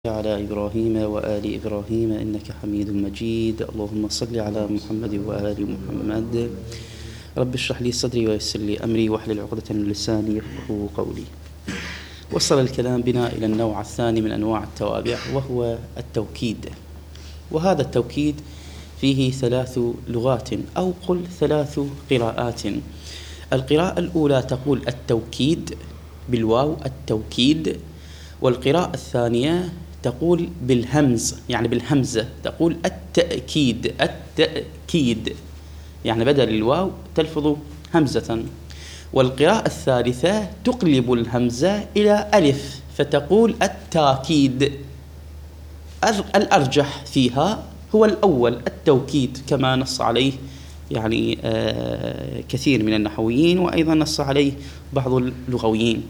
على إبراهيم وآل إبراهيم إنك حميد مجيد. اللهم صل على محمد وآل محمد. رب اشرح لي صدري ويسر لي أمري واحلل عقدة من لساني يفقهوا قولي. وصل الكلام بنا إلى النوع الثاني من أنواع التوابع، وهو التوكيد. وهذا التوكيد فيه 3 لغات، أو قل 3 قراءات. القراءة الأولى تقول التوكيد بالواو، التوكيد. والقراءة الثانية تقول بالهمز، يعني بالهمزة، تقول التأكيد، التأكيد، يعني بدل الواو تلفظ همزة. والقراءة الثالثة تقلب الهمزة إلى ألف فتقول التاكيد. الأرجح فيها هو الأول، التوكيد، كما نص عليه يعني كثير من النحويين، وأيضا نص عليه بعض اللغويين.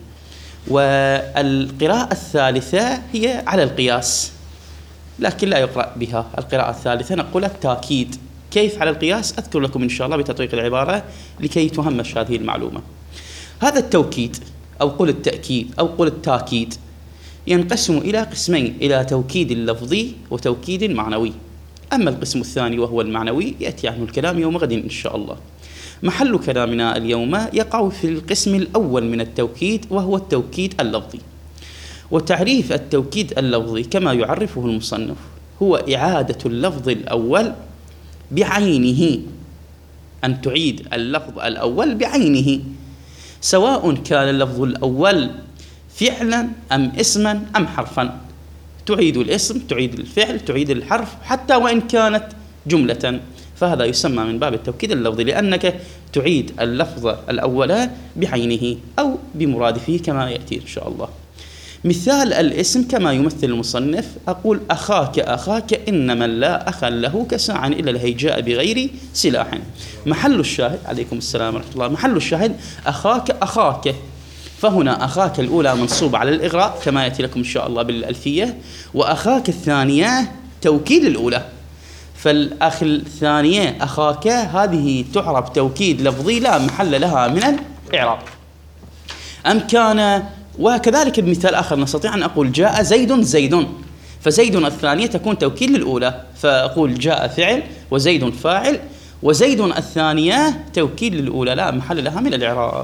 والقراءة الثالثة هي على القياس، لكن لا يقرأ بها. القراءة الثالثة نقول التاكيد. كيف على القياس؟ أذكر لكم إن شاء الله بتطبيق العبارة لكي تهمش هذه المعلومة. هذا التوكيد، أو قل التأكيد، أو قل التاكيد، ينقسم إلى قسمين: إلى توكيد لفظي وتوكيد معنوي. أما القسم الثاني وهو المعنوي يأتي عنه الكلام يوم غد إن شاء الله. محل كلامنا اليوم يقع في القسم الأول من التوكيد، وهو التوكيد اللفظي. وتعريف التوكيد اللفظي كما يعرفه المصنف هو إعادة اللفظ الأول بعينه، أن تعيد اللفظ الأول بعينه، سواء كان اللفظ الأول فعلا أم اسما أم حرفا. تعيد الاسم، تعيد الفعل، تعيد الحرف، حتى وإن كانت جملة، فهذا يسمى من باب التوكيد اللفظي، لأنك تعيد اللفظ الأول بعينه أو بمرادفه كما يأتي إن شاء الله. مثال الاسم كما يمثل المصنف: أقول أخاك أخاك إن من لا أخا له كساعا إلى الهيجاء بغير سلاح. محل الشاهد، عليكم السلام ورحمة الله، محل الشاهد أخاك أخاك. فهنا أخاك الأولى منصوبة على الإغراء كما يأتي لكم إن شاء الله بالألفية، وأخاك الثانية توكيد الأولى. فالأخ الثانية أخاك هذه تعرب توكيد لفظي لا محل لها من الإعراب. أم كان، وكذلك بمثال آخر نستطيع أن أقول جاء زيد زيد، فزيد الثانية تكون توكيد للأولى، فأقول جاء فعل وزيد فاعل، وزيد الثانية توكيد للأولى لا محل لها من الإعراب.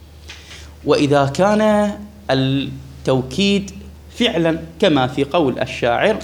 وإذا كان التوكيد فعلا كما في قول الشاعر: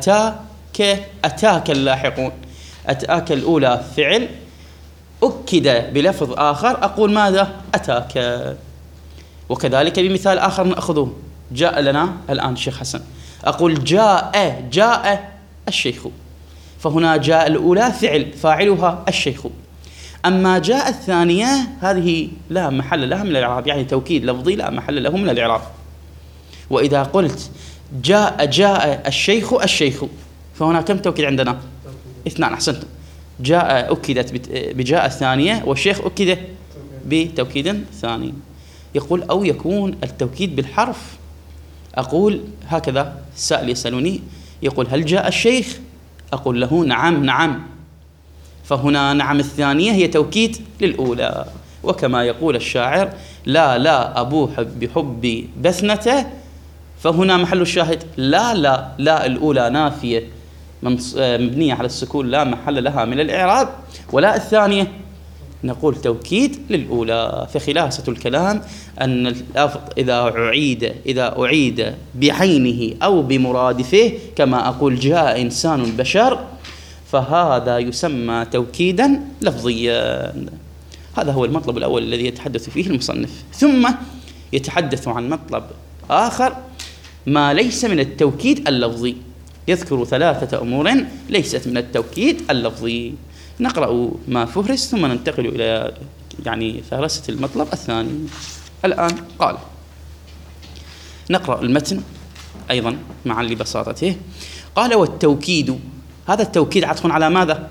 أتاك اللاحقون، أتاك الأولى فعل أكد بلفظ آخر، أقول ماذا؟ أتاك. وكذلك بمثال آخر نأخذه: جاء لنا الآن الشيخ حسن، أقول جاء الشيخ، فهنا جاء الأولى فعل فاعلها الشيخ. أما جاء الثانية هذه لا محل لها من الإعراب، يعني توكيد لفظي لا محل له من الإعراب. وإذا قلت جاء الشيخ، فهنا كم توكيد عندنا؟ 2. أحسنتم. جاء أكدت بجاء الثانية، والشيخ أكد بتوكيد ثاني. يقول: أو يكون التوكيد بالحرف. أقول هكذا: سائل يسألني يقول: هل جاء الشيخ؟ أقول له: نعم نعم. فهنا نعم الثانية هي توكيد للأولى. وكما يقول الشاعر: لا أبوح بحب بثنته، فهنا محل الشاهد لا الأولى نافية مبنية على السكون لا محل لها من الإعراب، ولا الثانية نقول توكيد للأولى. فخلاصة الكلام أن اللفظ إذا أعيد بعينه أو بمرادفه، كما أقول جاء إنسان بشر، فهذا يسمى توكيدا لفظيا. هذا هو المطلب الأول الذي يتحدث فيه المصنف. ثم يتحدث عن مطلب آخر ما ليس من التوكيد اللفظي، يذكر 3 أمور ليست من التوكيد اللفظي. نقرأ ما فهرس ثم ننتقل إلى يعني فهرسة المطلب الثاني. الآن قال، نقرأ المتن أيضا معا لبساطته. قال: والتوكيد، هذا التوكيد عطف على ماذا؟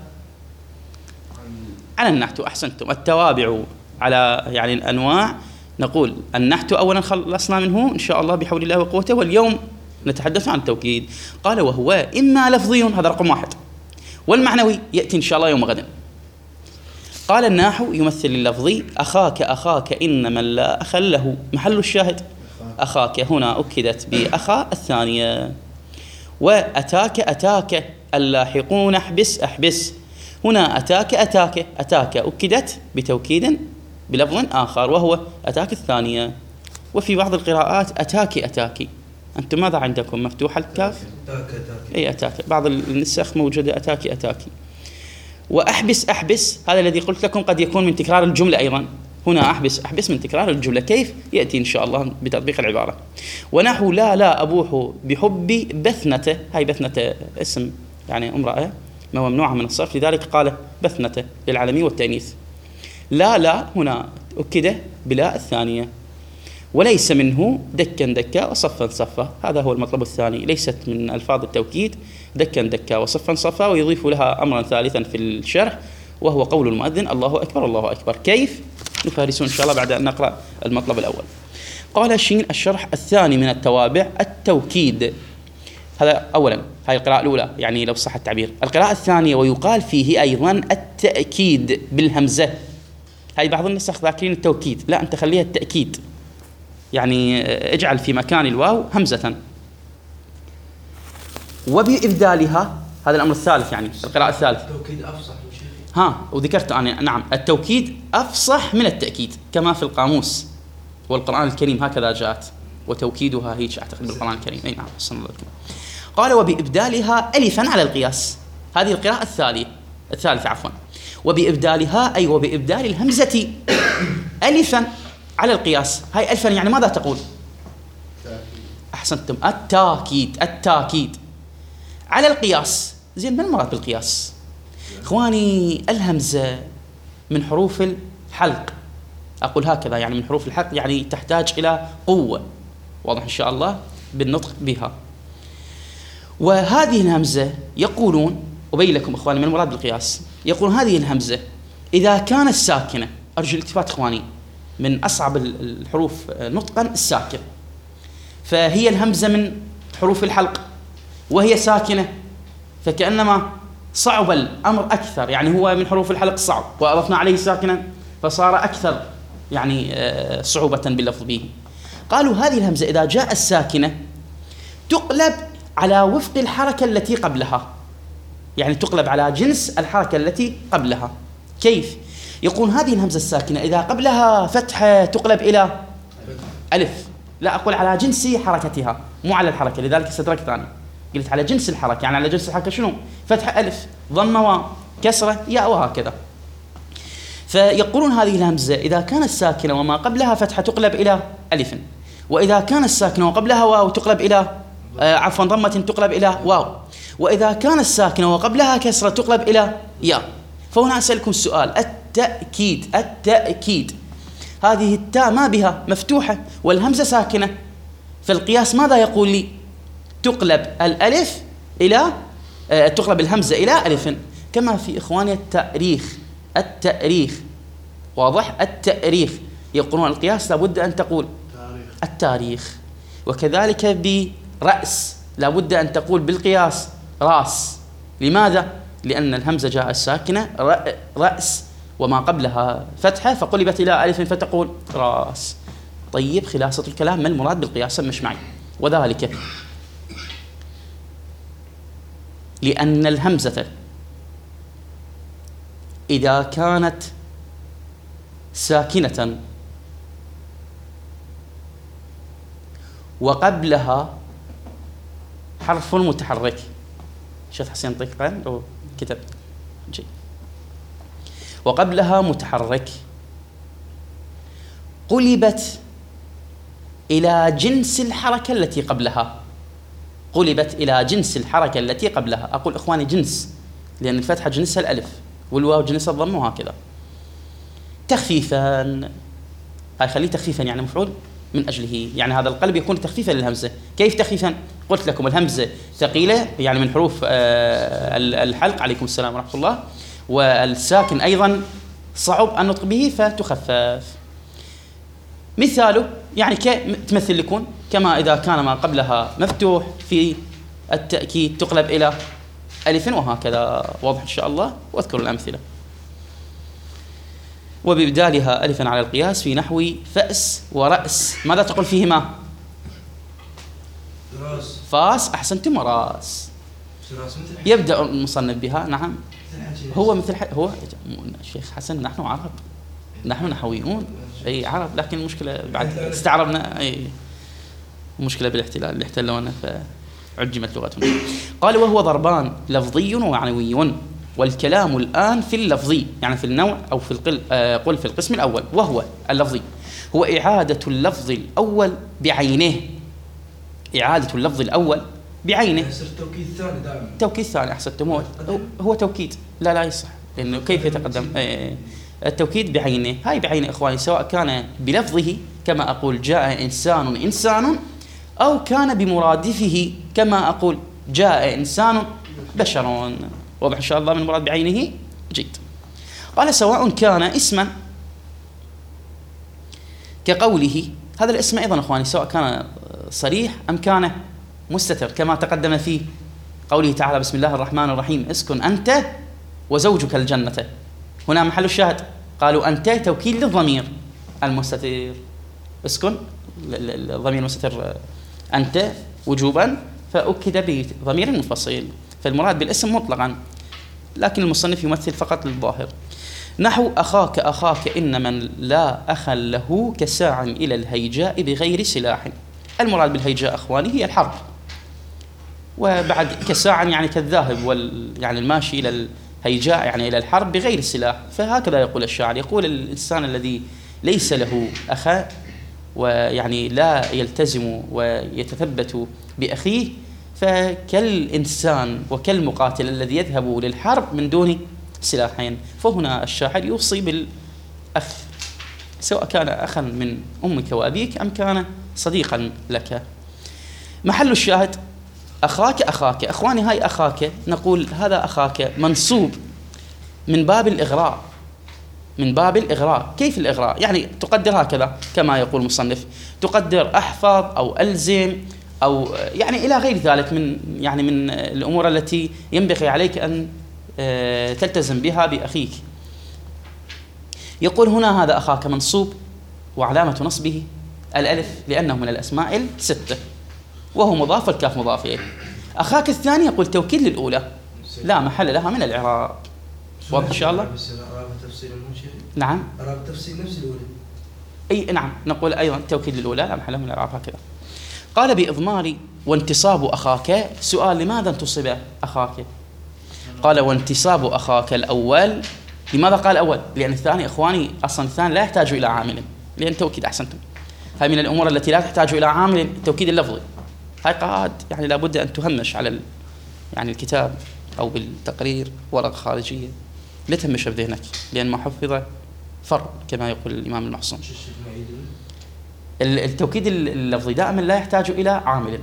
على النحت. أحسنتم. التوابع على يعني الأنواع. نقول النحت أولا خلصنا منه إن شاء الله بحول الله وقوته، واليوم نتحدث عن التوكيد. قال: وهو إما لفظي، هذا رقم 1، والمعنوي يأتي إن شاء الله يوم غد. قال: الناحو يمثل اللفظي: أخاك أخاك إن من لا أخا له. محل الشاهد أخاك، هنا أكدت بأخا الثانية. وأتاك أتاك اللاحقون احبس أحبس. هنا أتاك أتاك أتاك أكدت بتوكيد بلفظ آخر وهو أتاك الثانية. وفي بعض القراءات أتاك أتاك. أنتم ماذا عندكم؟ مفتوح الكاف؟ أي أتاك. بعض النسخ موجودة أتاك أتاك. وأحبس أحبس هذا الذي قلت لكم قد يكون من تكرار الجملة أيضا. هنا أحبس أحبس من تكرار الجملة. كيف؟ يأتي إن شاء الله بتطبيق العبارة. ونحو لا لا أبوح بحب بثنته. هاي بثنته اسم يعني امرأة ممنوعة من الصرف، لذلك قال بثنته للعالمي والتأنيث. لا لا هنا أكده بلا الثانية. وليس منه دكا دكا وصفا صفا. هذا هو المطلب الثاني. ليست من ألفاظ التوكيد دكا دكا وصفا صفا. ويضيف لها أمرا ثالثا في الشرح وهو قول المؤذن الله أكبر الله أكبر. كيف؟ نفارسه إن شاء الله بعد أن نقرأ المطلب الأول. قال شين الشرح الثاني من التوابع التوكيد. هذا أولا هاي القراءة الأولى يعني لو صح التعبير. القراءة الثانية ويقال فيه أيضا التأكيد بالهمزة. هاي بعض النسخ ذاكرين التوكيد، لا أنت خليها التأكيد، يعني اجعل في مكان الواو همزة. وبإبدالها هذا الأمر الثالث يعني القراءة الثالثة. التوكيد أفصح من شيء. وذكرت أنا نعم التوكيد أفصح من التأكيد كما في القاموس والقرآن الكريم هكذا جاءت. وتوكيدها هيك أعتقد بالقرآن الكريم. أي نعم صلى الله عليه وسلم. قال وبإبدالها ألفا على القياس. هذه القراءة الثالثة عفوا. وبإبدالها أي وبإبدال الهمزة ألفا على القياس. هاي ألفا يعني ماذا تقول؟ أحسنتم التاكيد. التاكيد على القياس. زين ما المراد بالقياس؟ إخواني الهمزة من حروف الحلق. أقول هكذا يعني من حروف الحلق يعني تحتاج إلى قوة. واضح إن شاء الله بالنطق بها. وهذه الهمزة يقولون أبين لكم إخواني من المراد بالقياس. يقولون هذه الهمزة إذا كانت ساكنة. أرجو الالتفات إخواني من أصعب الحروف نطقا الساكن. فهي الهمزة من حروف الحلق وهي ساكنة فكأنما صعب الأمر أكثر. يعني هو من حروف الحلق صعب وأضفنا عليه ساكنا فصار أكثر يعني صعوبة باللفظ به. قالوا هذه الهمزة إذا جاء الساكنة تقلب على وفق الحركة التي قبلها. يعني تقلب على جنس الحركة التي قبلها. كيف؟ يقول هذه الهمزة الساكنة إذا قبلها فتحة تقلب إلى ألف. لا أقول على جنس حركتها مو على الحركة، لذلك استدركت أنا قلت على جنس الحركة. يعني على جنس الحركة شنو؟ فتحة ألف ضمة وكسرة ياء وهكذا. فيقولون هذه الهمزة إذا كانت ساكنة وما قبلها فتحة تقلب إلى ألف، وإذا كانت ساكنة وقبلها واو تقلب إلى ضمة تقلب إلى واو، وإذا كانت ساكنة وقبلها كسرة تقلب إلى ياء. فهنا أسألكم السؤال التأكيد هذه التاء ما بها مفتوحة والهمزة ساكنة، فالقياس ماذا يقول لي؟ تقلب الألف إلى تقلب الهمزة إلى ألف. كما في إخواني التأريخ واضح؟ التأريخ يقولون القياس لابد أن تقول التاريخ. وكذلك برأس لابد أن تقول بالقياس راس. لماذا؟ لأن الهمزة جاء الساكنة رأس وما قبلها فتحة فقلبت إلى ألف فتقول راس. طيب خلاصة الكلام ما المراد بالقياس؟ مش معي. وذلك لأن الهمزة إذا كانت ساكنة وقبلها حرف متحرك. شيخ حسين طيقان أو كتب جي. وقبلها متحرك قلبت إلى جنس الحركة التي قبلها. قلبت إلى جنس الحركة التي قبلها. أقول إخواني جنس لأن الفتحة جنسها الألف والواو جنسها الضم وهكذا. تخفيفا هاي خليه تخفيفا يعني مفعول من أجله. يعني هذا القلب يكون تخفيفا للهمزة. كيف تخفيفا؟ قلت لكم الهمزة ثقيلة يعني من حروف الحلق عليكم السلام ورحمة الله، والساكن أيضا صعب النطق به فتخفف. مثاله يعني تمثل لكم كما إذا كان ما قبلها مفتوح في التأكيد تقلب إلى ألف وهكذا. واضح إن شاء الله. وأذكر الأمثلة. وببدالها ألفا على القياس في نحو فأس ورأس. ماذا تقول فيهما؟ فاس، أحسنتم، وراس. يبدأ المصنف بها. نعم، هو مثل هو الشيخ حسن، نحن عرب، نحن نحويون، أي عرب، لكن المشكلة بعد استعربنا، أي مشكلة بالاحتلال اللي احتلونا فعجمت لغتنا. قال: وهو ضربان لفظي ومعنوي، والكلام الآن في اللفظي، يعني في النوع أو في قل في القسم الأول، وهو اللفظي هو إعادة اللفظ الأول بعينه. إعادة اللفظ الأول بعينه. التوكيد الثاني دائما. توكيد ثاني، أحسنتم، هو توكيد، لا يصح، لأنه كيف يتقدم التوكيد بعينه. هاي بعينه إخواني، سواء كان بلفظه كما أقول جاء إنسان، أو كان بمرادفه كما أقول جاء إنسان بشر. واضح إن شاء الله من المراد بعينه؟ جيد. قال: سواء كان اسما كقوله، هذا الاسم أيضا إخواني سواء كان صريح أم كان مستتر، كما تقدم في قوله تعالى: بسم الله الرحمن الرحيم، اسكن أنت وزوجك الجنة. هنا محل الشاهد، قالوا أنت توكيد للضمير المستتر، اسكن الضمير المستتر أنت وجوبا، فأكد بضمير منفصل، فالمراد بالاسم مطلقا، لكن المصنف يمثل فقط للظاهر. نحو أخاك إن من لا أخا له كساع إلى الهيجاء بغير سلاح. المراد بالهيجاء أخواني هي الحرب، وبعد كساع يعني كالذاهب يعني الماشي إلى الهيجاء يعني إلى الحرب بغير سلاح. فهكذا يقول الشاعر، يقول الإنسان الذي ليس له أخا ويعني لا يلتزم ويتثبت بأخيه، فكالإنسان وكالمقاتل الذي يذهب للحرب من دون سلاحين. فهنا الشاعر يوصي بالأخ، سواء كان أخا من أمك وأبيك أم كان صديقا لك. محل الشاهد أخاك أخواني، هاي أخاك نقول هذا أخاك منصوب من باب الإغراء، من باب الإغراء. كيف الإغراء؟ يعني تقدر هكذا كما يقول المصنف، تقدر أحفظ أو ألزم أو يعني إلى غير ذلك من الأمور التي ينبغي عليك أن تلتزم بها بأخيك. يقول هنا هذا أخاك منصوب، وعلامة نصبه الألف لأنه من الأسماء الستة، وهو مضاف والكاف مضاف إليه. أخاك الثاني يقول توكيد للأولى، لا محل لها من الإعراب. واضح إن شاء الله؟ نعم. أراب تفسير نفس الأولى. أي نعم، نقول أيضا توكيد للأولى لا محل من الإعراب هكذا. قال: بإضمار وانتصاب أخاك. سؤال: لماذا انتصب أخاك؟ قال: وانتصاب أخاك الأول. لماذا قال أول؟ لأن الثاني إخواني أصلا الثاني لا يحتاج إلى عامل، لأن توكيد أحسنتم، هاي من الأمور التي لا تحتاج إلى عامل، التوكيد اللفظي. هاي قاعد يعني لابد أن تهمش على يعني الكتاب أو بالتقرير ورقة خارجية، لا تهمش بذهنك، لأن ما حفظ فر كما يقول الإمام المحصن. التوكيد اللفظي دائما لا يحتاج إلى عامل.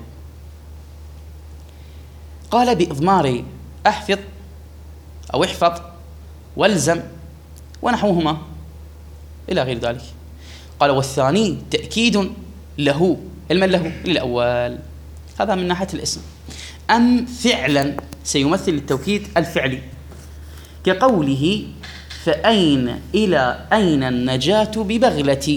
قال: بإضمار أحفظ أو احفظ والزم ونحوهما إلى غير ذلك. قال: والثاني تأكيد له، علما له للأول، هذا من ناحية الاسم. أم فعلا سيمثل التوكيد الفعلي، كقوله: فأين إلى أين النجاة ببغلتي،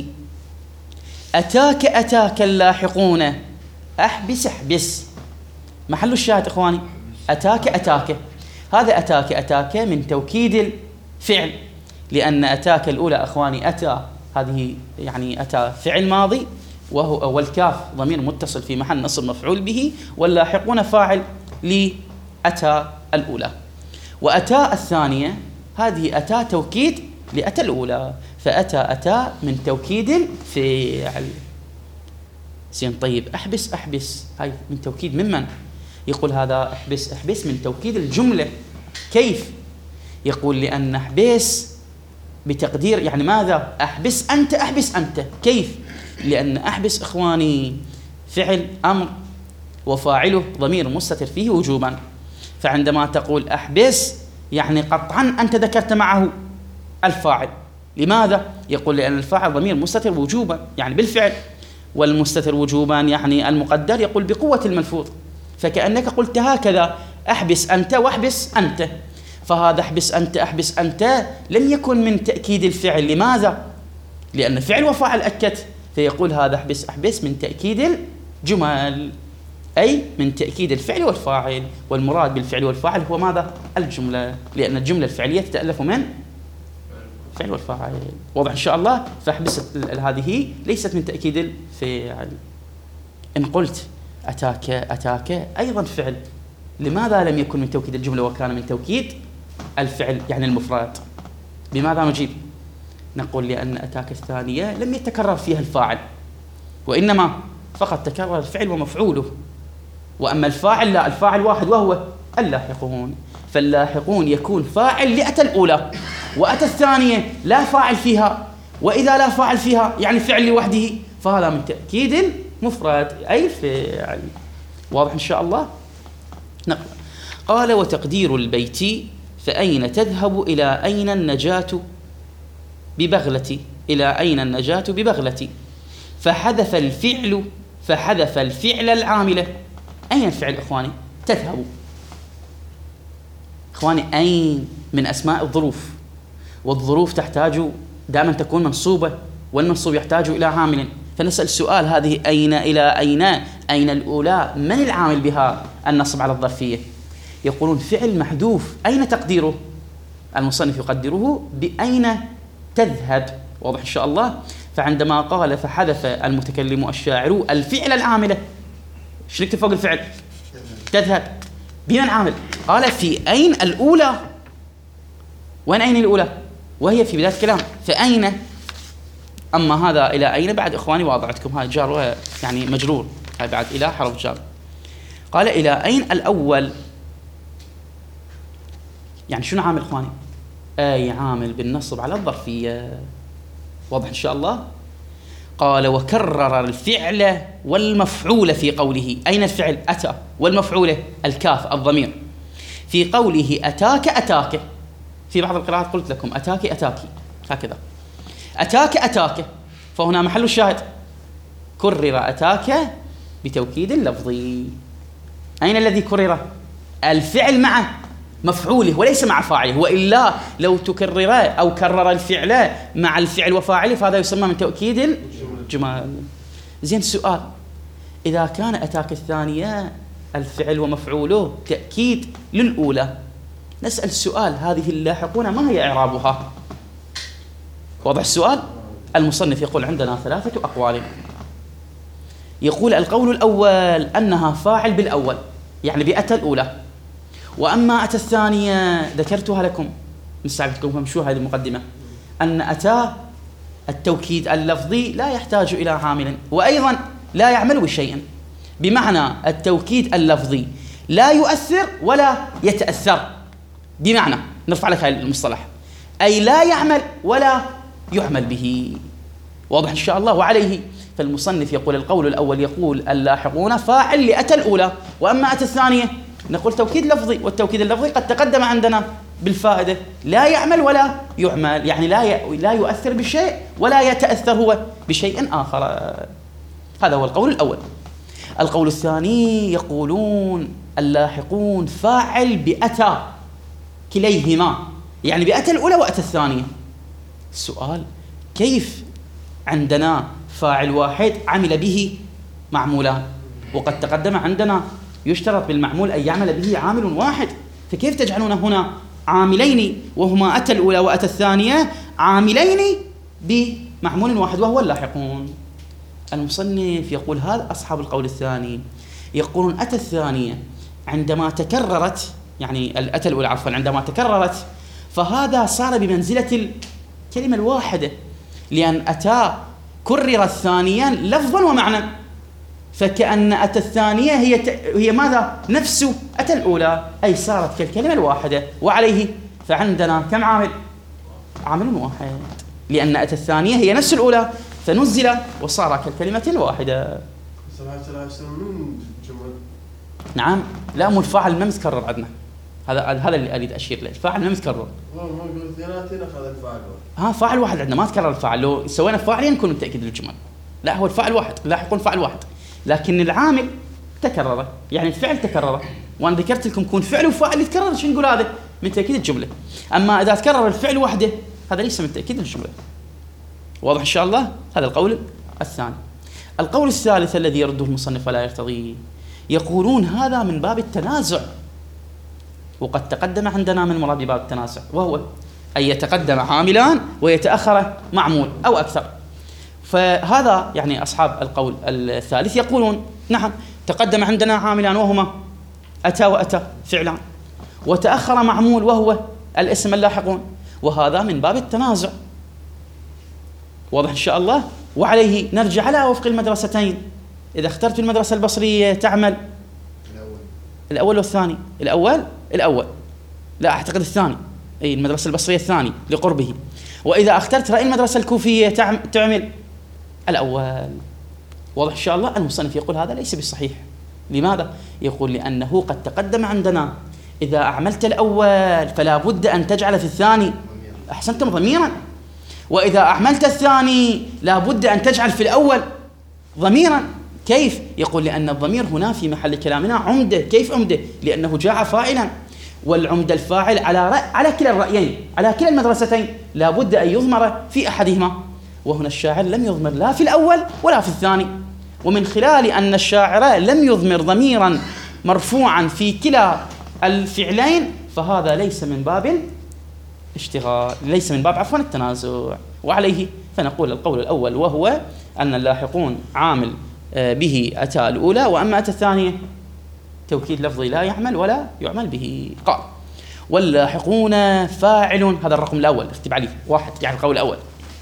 أتاك اللاحقون، أحبس. محل الشاهد إخواني أتاك، هذا أتاك من توكيد الفعل، لأن أتاك الأولى إخواني أتى، هذه يعني أتى فعل ماضي، والكاف ضمير متصل في محل نصب مفعول به، واللاحقون فاعل لأتى الأولى. وأتى الثانية هذه أتى توكيد لأتى الأولى، فأتى من توكيد الفعل. زين، طيب أحبس هاي من توكيد ممن؟ يقول هذا أحبس من توكيد الجملة. كيف؟ يقول لأن أحبس بتقدير يعني ماذا؟ أحبس أنت. كيف؟ لأن أحبس إخواني فعل أمر وفاعله ضمير مستتر فيه وجوبا، فعندما تقول أحبس يعني قطعا أنت ذكرت معه الفاعل. لماذا؟ يقول لأن الفاعل ضمير مستتر وجوبا يعني بالفعل، والمستتر وجوبا يعني المقدر يقول بقوة الملفوظ، فكأنك قلت هكذا: أحبس أنت واحبس أنت. فهذا أحبس أنت لم يكن من تأكيد الفعل. لماذا؟ لأن فعل وفاعل أكد، فيقول هذا أحبس من تأكيد الجمل. أي من تأكيد الفعل والفاعل، والمراد بالفعل والفاعل هو ماذا؟ الجملة، لأن الجملة الفعلية تتألف من فعل والفاعل. واضح إن شاء الله؟ فاحبس هذه ليست من تأكيد الفعل. إن قلت أتاك أيضا فعل، لماذا لم يكن من توكيد الجملة وكان من توكيد الفعل يعني المفرد؟ بماذا نجيب؟ نقول لأن أتاك الثانية لم يتكرر فيها الفاعل، وإنما فقط تكرر الفعل ومفعوله، وأما الفاعل لا، الفاعل واحد وهو اللاحقون. فاللاحقون يكون فاعل لأتى الأولى، وأتى الثانية لا فاعل فيها، وإذا لا فاعل فيها يعني فعل لوحده، فهذا من تأكيد مفرد أي فعل. واضح إن شاء الله؟ نقرأ. قال وتقدير البيت فأين تذهب إلى أين النجاة ببغلتي، إلى أين النجاة ببغلتي، فحذف الفعل العاملة. أين الفعل إخواني؟ تذهب. إخواني أين من أسماء الظروف، والظروف تحتاج دائما تكون منصوبة، والمنصوب يحتاج إلى عامل. فنسأل سؤال، هذه أين إلى أين الأولى من العامل بها النصب على الظرفية؟ يقولون فعل محذوف، أين تقديره؟ المصنف يقدره بأين تذهب. واضح إن شاء الله؟ فعندما قال فحذف المتكلم الشاعر الفعل العاملة، شركت فوق الفعل تذهب بمن عامل؟ قال في أين الأولى. وين أين الأولى؟ وهي في بداية الكلام فأين. أما هذا إلى أين بعد إخواني واضعتكم هاي جار يعني مجرور، هاي بعد إلى حرف جار. قال إلى أين الأول، يعني شنو عامل إخواني؟ أي عامل بالنصب على الظرفية. واضح إن شاء الله؟ قال وكرر الفعل والمفعول في قوله. أين الفعل؟ أتى، والمفعول الكاف الضمير. في قوله أتاك، في بعض القراءات قلت لكم أتاك هكذا، أتاك، فهنا محل الشاهد كرر أتاك بتوكيد لفظي. أين الذي كرر؟ الفعل مع مفعوله وليس مع فاعله، وإلا لو تكرر أو كرر الفعل مع الفعل وفاعله فهذا يسمى من تأكيد الجمال. زين، سؤال، إذا كان أتاك الثانية الفعل ومفعوله تأكيد للأولى، نسأل السؤال، هذه اللاحقون ما هي إعرابها؟ واضح السؤال؟ المصنف يقول عندنا 3 أقوال. يقول القول الأول أنها فاعل بالأول، يعني بأتى الأولى. وأما أتى الثانية ذكرتها لكم، مستعدكم فمشوها هذه المقدمة، أن أتى التوكيد اللفظي لا يحتاج إلى عامل، وأيضا لا يعمل بشيء، بمعنى التوكيد اللفظي لا يؤثر ولا يتأثر. بمعنى نرفع لك هذا المصطلح، أي لا يعمل ولا يعمل به. واضح إن شاء الله؟ وعليه فالمصنف يقول القول الأول يقول اللاحقون فاعل لأتى الأولى، وأما أتى الثانية نقول توكيد لفظي، والتوكيد اللفظي قد تقدم عندنا بالفائدة لا يعمل ولا يعمل، يعني لا يؤثر بشيء ولا يتأثر هو بشيء آخر. هذا هو القول الأول. القول الثاني يقولون اللاحقون فاعل بأتى كليهما، يعني بأتى الأولى وأتى الثانية. السؤال، كيف عندنا فاعل واحد عمل به معمولان، وقد تقدم عندنا يشترط بالمعمول أن يعمل به عامل واحد، فكيف تجعلون هنا عاملين وهما أتى الأولى وأتى الثانية عاملين بمعمول واحد وهو اللاحقون؟ المصنف يقول هذا أصحاب القول الثاني يقولون أتى الثانية عندما تكررت، يعني الأتى الأولى عفوا عندما تكررت، فهذا صار بمنزلة الكلمة الواحدة، لأن أتى كررت ثانيا لفظا ومعنى، فكأن أتى الثانية هي ماذا؟ نفس أتى الأولى، أي صارت كالكلمة الواحدة. وعليه فعندنا كم عامل؟ عامل واحد، لأن أتى الثانية هي نفس الأولى فنزل وصار كالكلمة الواحدة. نعم، لا مو الفاعل ما متكرر عندنا، هذا اللي أريد أشير له، الفاعل ما متكرر. فاعل واحد عندنا ما تكرر الفاعل، لو سوينا فاعلين يكون التأكيد للجمل، لا هو الفاعل واحد، لاحقون فاعل واحد، لكن العامل تكرر، يعني الفعل تكرر. وأنا ذكرت لكم كون فعل وفاعل يتكرر شو نقول هذا من تأكيد الجملة. أما إذا تكرر الفعل وحده هذا ليس من تأكيد الجملة. واضح إن شاء الله؟ هذا القول الثاني. القول الثالث الذي يرده المصنف ولا يرتضيه، يقولون هذا من باب التنازع، وقد تقدم عندنا من مراد باب التنازع، وهو أن يتقدم عاملان ويتأخر معمول أو أكثر. فهذا يعني أصحاب القول الثالث يقولون نعم، تقدم عندنا عاملان وهما أتى وأتى فعلان، وتأخر معمول وهو الاسم اللاحقون، وهذا من باب التنازع. واضح إن شاء الله؟ وعليه نرجع على وفق المدرستين. إذا اخترت المدرسة البصرية تعمل الأول والثاني. الأول لا أعتقد الثاني، أي المدرسة البصرية الثاني لقربه. وإذا اخترت رأي المدرسة الكوفية تعمل الأول. واضح إن شاء الله؟ المصنف يقول هذا ليس بالصحيح. لماذا؟ يقول لأنه قد تقدم عندنا إذا أعملت الأول فلا بد أن تجعل في الثاني، أحسنتم، ضميرا، وإذا أعملت الثاني لا بد أن تجعل في الأول ضميرا. كيف؟ يقول لأن الضمير هنا في محل كلامنا عمدة. كيف عمدة؟ لأنه جاء فاعلا، والعمدة الفاعل على كلا الرأيين، على كلا المدرستين لا بد أن يضمر في أحدهما، وهنا الشاعر لم يضمر لا في الأول ولا في الثاني. ومن خلال أن الشاعر لم يضمر ضميرا مرفوعا في كلا الفعلين فهذا ليس من باب الاشتغال، ليس من باب التنازع. وعليه فنقول القول الأول، وهو أن اللاحقون عامل به أتى الأولى، وأما أتى الثانية توكيد لفظي لا يعمل ولا يعمل به. قال واللاحقون فاعل، هذا الرقم الأول اكتب عليه 1 يعني القول الأول،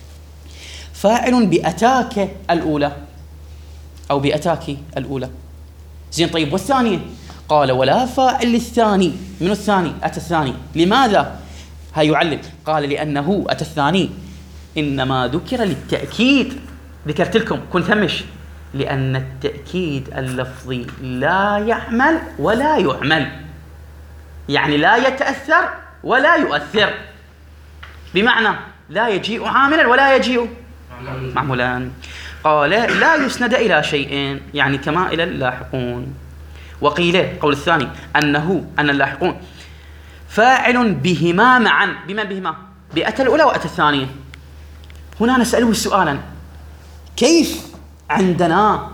فاعل بأتاك الأولى أو بأتاك الأولى. زين طيب، والثانية؟ قال ولا فاعل للثاني. من الثاني؟ أتى الثاني. لماذا؟ هيعلم. قال لأنه أتى الثاني إنما ذكر للتأكيد. ذكرت لكم كنت همش، لأن التأكيد اللفظي لا يعمل ولا يعمل، يعني لا يتأثر ولا يؤثر، بمعنى لا يجيء عاملا ولا يجيء معمولا. قال لا يسند إلى شيء، يعني كما إلى اللاحقون. وقيل قول الثاني أن اللاحقون فاعل بهما معا. بما بهما؟ بأتى الأولى وأتى الثانية. هنا نسأله سؤالا، كيف عندنا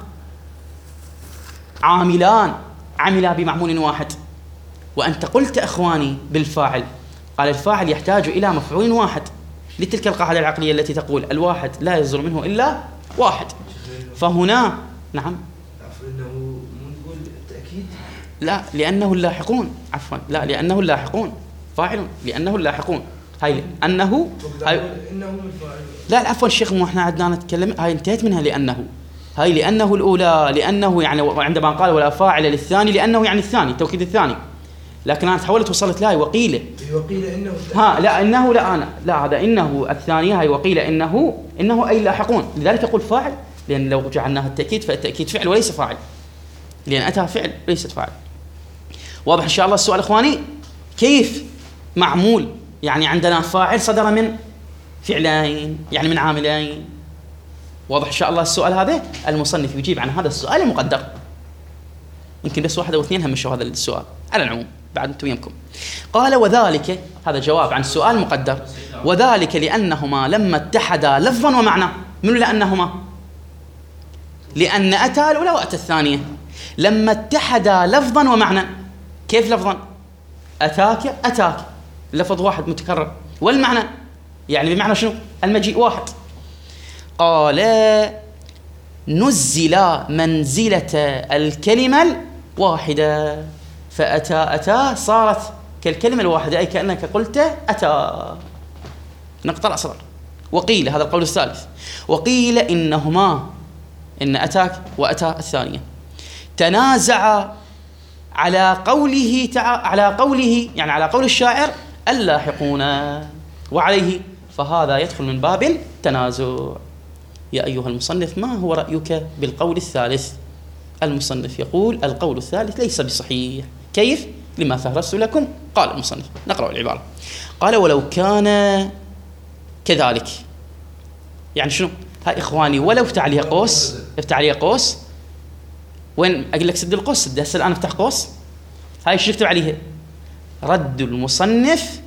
عاملان عملا بمعمول واحد وأنت قلت أخواني بالفاعل؟ قال الفاعل يحتاج إلى مفعول واحد، لتلك القاعدة العقلية التي تقول الواحد لا يصدر منه إلا واحد. فهنا نعم، إنه نقول التأكيد لا، لأنه اللاحقون، عفوا، لا، لأنه اللاحقون فاعل، لأنه اللاحقون. هاي أنه من فاعل. لا عفوا الشيخ، مو احنا عدنا نتكلم، هاي انتهت منها. لأنه هاي لأنه الأولى، لأنه يعني عندما قال ولا فاعل للثاني، لأنه يعني الثاني، توكيد الثاني. لكن أنا تحولت وصلت لا وقيل إنه لا إنه لا أنا لا هذا إنه الثانية، هاي وقيل إنه أي لاحقون. لذلك يقول فاعل، لأن لو جعلناها التأكيد فالتأكيد فعل وليس فاعل، لأن أتى فعل ليست فاعل. واضح إن شاء الله السؤال إخواني؟ كيف معمول يعني عندنا فاعل صدر من فعلين، يعني من عاملين. واضح إن شاء الله السؤال هذا؟ المصنف يجيب عن هذا السؤال المقدر. يمكن بس 1 أو 2 همشوا هذا السؤال على العموم، بعد أنتم يمكم. قال وذلك، هذا جواب عن السؤال المقدر، وذلك لأنهما لما اتحدا لفظا ومعنى. من لأنهما؟ لأن أتى الأولى وأتى الثانية لما اتحدا لفظا ومعنى. كيف لفظا؟ أتاك لفظ واحد متكرر، والمعنى يعني بمعنى شنو؟ المجيء واحد. قال نزل منزلة الكلمة الواحدة، فأتى صارت كالكلمة الواحدة، أي كأنك قلت أتى، نقطة الأصغر. وقيل، هذا القول الثالث، وقيل إنهما، إن أتاك وأتى الثانية، تنازع على قوله يعني على قول الشاعر اللاحقون، وعليه فهذا يدخل من باب التنازع. يا أيها المصنف، ما هو رأيك بالقول الثالث؟ المصنف يقول القول الثالث ليس بصحيح. كيف؟ لما فهرست لكم. قال المصنف، نقرأ العبارة. قال ولو كان كذلك، يعني شنو؟ هاي إخواني، ولو افتح عليها قوس، افتح عليها قوس. وين أقول لك سد القوس؟ سد هسه الآن افتح قوس. هاي شو اكتب عليها؟ رد المصنف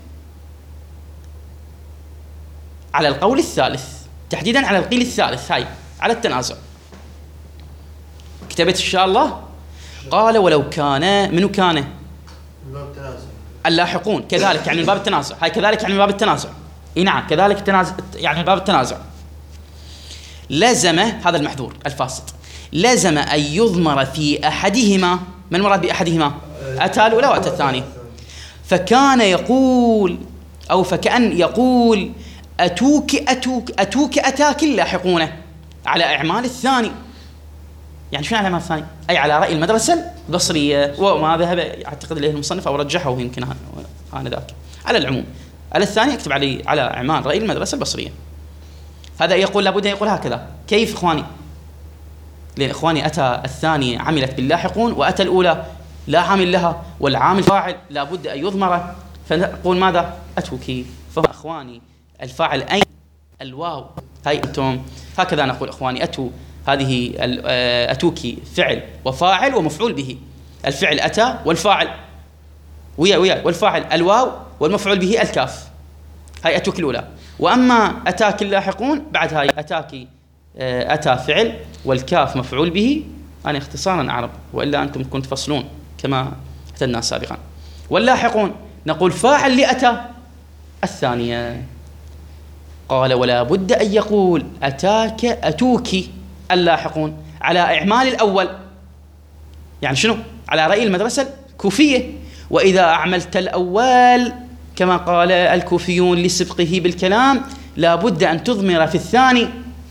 على القول الثالث، تحديدا على القيل الثالث، هاي على التنازع. كتبت إن شاء الله. قال ولو كان منو كان باب التنازع اللاحقون كذلك يعني من باب التنازع، هاي كذلك يعني من باب التنازع. اي نعم كذلك التنازع يعني من باب التنازع. لزم هذا المحذور الفاسد، لزم أن يضمر في أحدهما. ما المراد بأحدهما؟ أتى الأولى وأتى الثانية. فكان يقول أو فكأن يقول أتوك أتوك أتوك أتاك اللاحقون على إعمال الثاني. يعني شنو على إعمال الثاني؟ أي على رأي المدرسة البصرية، وما ذهب أعتقد إليه المصنف أو رجحه يمكن آنذاك. على العموم على الثاني يكتب على إعمال رأي المدرسة البصرية. هذا يقول لابد أن يقول هكذا. كيف إخواني؟ لأن إخواني أتى الثاني عملت باللاحقون وأتى الأولى لا عامل لها والعامل فاعل لابد أن يضمر، فنقول ماذا؟ أتوكي. فإخواني الفاعل أين؟ الواو. هاي أنتم هكذا نقول إخواني. أتو هذه أتوكي فعل وفاعل ومفعول به. الفعل أتى والفاعل ويا والفاعل الواو والمفعول به الكاف. هاي أتوكي الأولى. وأما أتاك اللاحقون بعد هاي أتاكي أتى فعل والكاف مفعول به. أنا اختصارا أعرب وإلا أنتم كنت تفصلون كما اعتدنا سابقا. واللاحقون نقول فاعل لأتى الثانية. قال ولا بد أن يقول أتاك أتوك اللاحقون على إعمال الأول. يعني شنو؟ على رأي المدرسة الكوفية. وإذا أعملت الأول كما قال الكوفيون لسبقه بالكلام لا بد أن تضمر في الثاني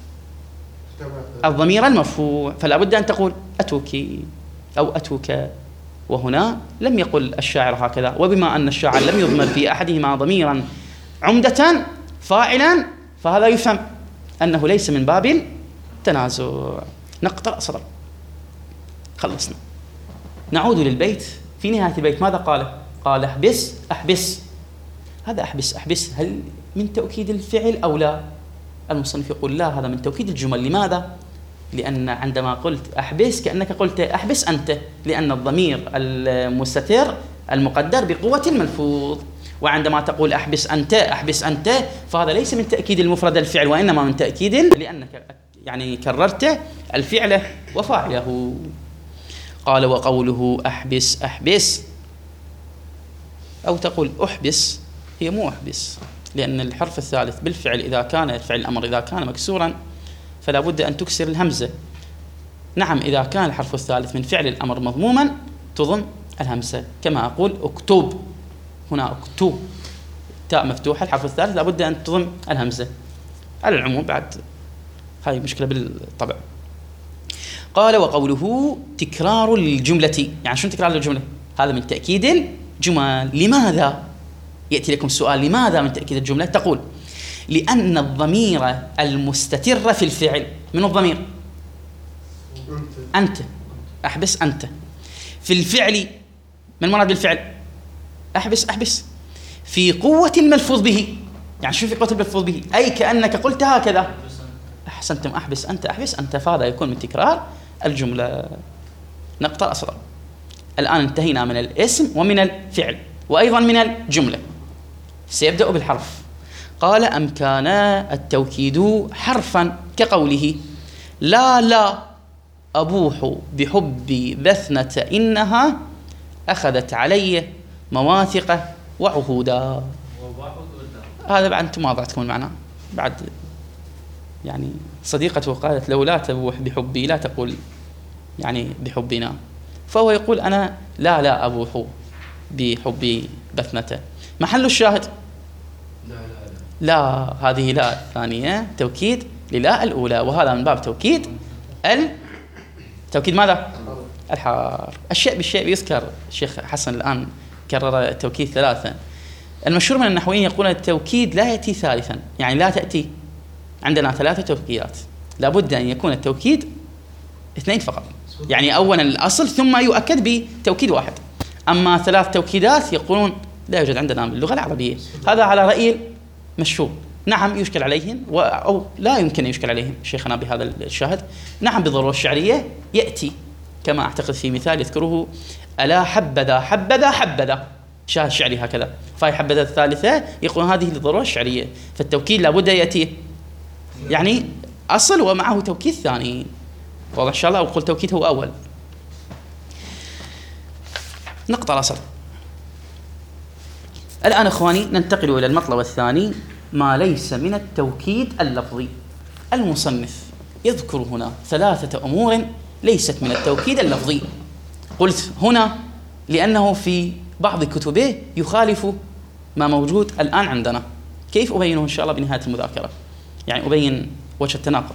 الضمير المرفوع، فلا بد أن تقول أتوكي أو أتوك. وهنا لم يقل الشاعر هكذا. وبما أن الشاعر لم يضمر في أحدهما ضميرا عمدة فاعلا فهذا يفهم أنه ليس من باب التنازع. نقطع صدر. خلصنا. نعود للبيت. في نهاية البيت ماذا قال؟ قال أحبس أحبس. هذا أحبس أحبس هل من توكيد الفعل أو لا؟ المصنف يقول لا، هذا من توكيد الجمل. لماذا؟ لأن عندما قلت أحبس كأنك قلت أحبس أنت، لأن الضمير المستتر المقدر بقوة الملفوظ. وعندما تقول أحبس أنت أحبس أنت فهذا ليس من تأكيد المفرد الفعل وإنما من تأكيد لأنك يعني كررت الفعل وفاعله. قال وقوله أحبس أحبس أو تقول أحبس هي مو أحبس، لأن الحرف الثالث بالفعل إذا كان فعل الأمر إذا كان مكسورا فلا بد أن تكسر الهمزة. نعم إذا كان الحرف الثالث من فعل الأمر مضموما تضم الهمزة، كما أقول اكتب. هنا اكتب تاء مفتوحة الحرف الثالث لا بد أن تضم الهمزة. على العموم بعد هاي مشكلة بالطبع. قال وقوله تكرار الجملة. يعني شنو تكرار الجملة؟ هذا من تأكيد الجمل. لماذا؟ يأتي لكم سؤال لماذا من تأكيد الجملة؟ تقول لأن الضمير المستتر في الفعل من الضمير أنت أحبس أنت. في الفعل من مراد بالفعل أحبس أحبس في قوة الملفوظ به. يعني شو في قوة الملفوظ به؟ أي كأنك قلت هكذا أحسنتم أحبس أنت أحبس أنت، فهذا يكون من تكرار الجملة. نقطة أصلا. الآن انتهينا من الاسم ومن الفعل وأيضا من الجملة. سيبدأ بالحرف. قال أم كان التوكيد حرفا كقوله لا أبوح بحب بثنة إنها أخذت علي مواثق وعهودا. هذا بعد أنتم ما ضعتكم المعنى. بعد يعني صديقته قالت لو لا تبوح بحبي لا تقول يعني بحبنا، فهو يقول أنا لا أبوح بحب بثنة. محل الشاهد لا هذه لا الثانية توكيد للا الأولى، وهذا من باب توكيد توكيد ماذا؟ الحرف. الشيء بالشيء يذكر. الشيخ حسن الآن كرر التوكيد ثلاثة. المشهور من النحويين يقول التوكيد لا يأتي ثالثا، يعني لا تأتي عندنا ثلاثة توكيدات، لابد أن يكون التوكيد اثنين فقط، يعني أولا الأصل ثم يؤكد بتوكيد واحد. أما ثلاث توكيدات يقولون لا يوجد عندنا باللغة العربية. هذا على رأي مشهور. نعم يشكل عليهم أو لا يمكن يشكل عليهم شيخنا بهذا الشاهد. نعم بالضرورة الشعرية يأتي كما أعتقد في مثال يذكره ألا حبذا حبذا حبذا شاهد شعري هكذا. فهي حبذا الثالثة يقول هذه للضرورة الشعرية، فالتوكيد لابد يأتي يعني أصل ومعه توكيد ثاني. واضح إن شاء الله. أقول توكيد هو أول. نقطة على سطر. الآن إخواني ننتقل إلى المطلب الثاني، ما ليس من التوكيد اللفظي. المصنف يذكر هنا 3 أمور ليست من التوكيد اللفظي. قلت هنا لأنه في بعض كتبه يخالف ما موجود الآن عندنا. كيف أبينه إن شاء الله بنهاية المذاكرة، يعني أبين وجه التناقض.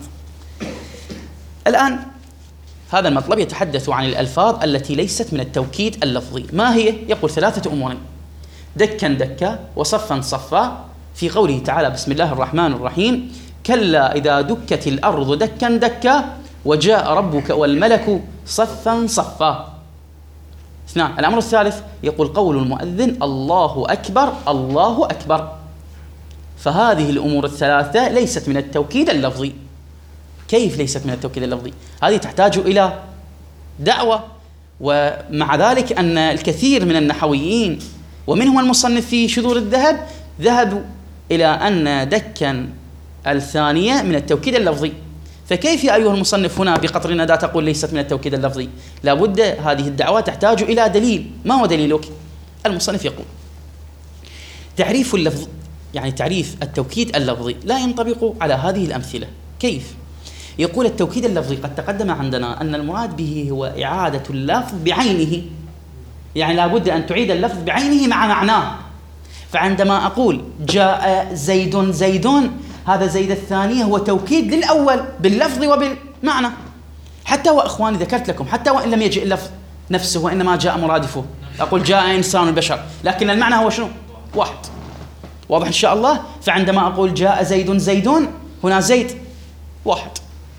الآن هذا المطلب يتحدث عن الألفاظ التي ليست من التوكيد اللفظي. ما هي؟ يقول 3 أمور: دكا دكا، وصفا صفا، في قوله تعالى بسم الله الرحمن الرحيم: كلا إذا دكت الأرض دكا دكا وجاء ربك والملك صفا صفا. 2. الأمر الثالث يقول قول المؤذن الله أكبر الله أكبر. فهذه الأمور ال3 ليست من التوكيد اللفظي. كيف ليست من التوكيد اللفظي؟ هذه تحتاج إلى دعوة. ومع ذلك أن الكثير من النحويين ومنهم المصنف في شذور الذهب ذهبوا إلى أن دكا الثانية من التوكيد اللفظي. فكيف يا أيها المصنف هنا بقطر الندى تقول ليست من التوكيد اللفظي؟ لابد هذه الدعوة تحتاج إلى دليل. ما هو دليلك؟ المصنف يقول تعريف اللفظ، يعني تعريف التوكيد اللفظي، لا ينطبق على هذه الأمثلة. كيف؟ يقول التوكيد اللفظي قد تقدم عندنا أن المراد به هو إعادة اللفظ بعينه، يعني لابد أن تعيد اللفظ بعينه مع معناه. فعندما أقول جاء زيد زيدون، هذا زيد الثانية هو توكيد للأول باللفظ وبالمعنى. حتى وإخواني ذكرت لكم حتى وإن لم يجئ اللفظ نفسه وإنما جاء مرادفه، أقول جاء إنسان البشر، لكن المعنى هو شنو؟ واحد. واضح إن شاء الله؟ فعندما أقول جاء زيد زيدون، هنا زيد واحد.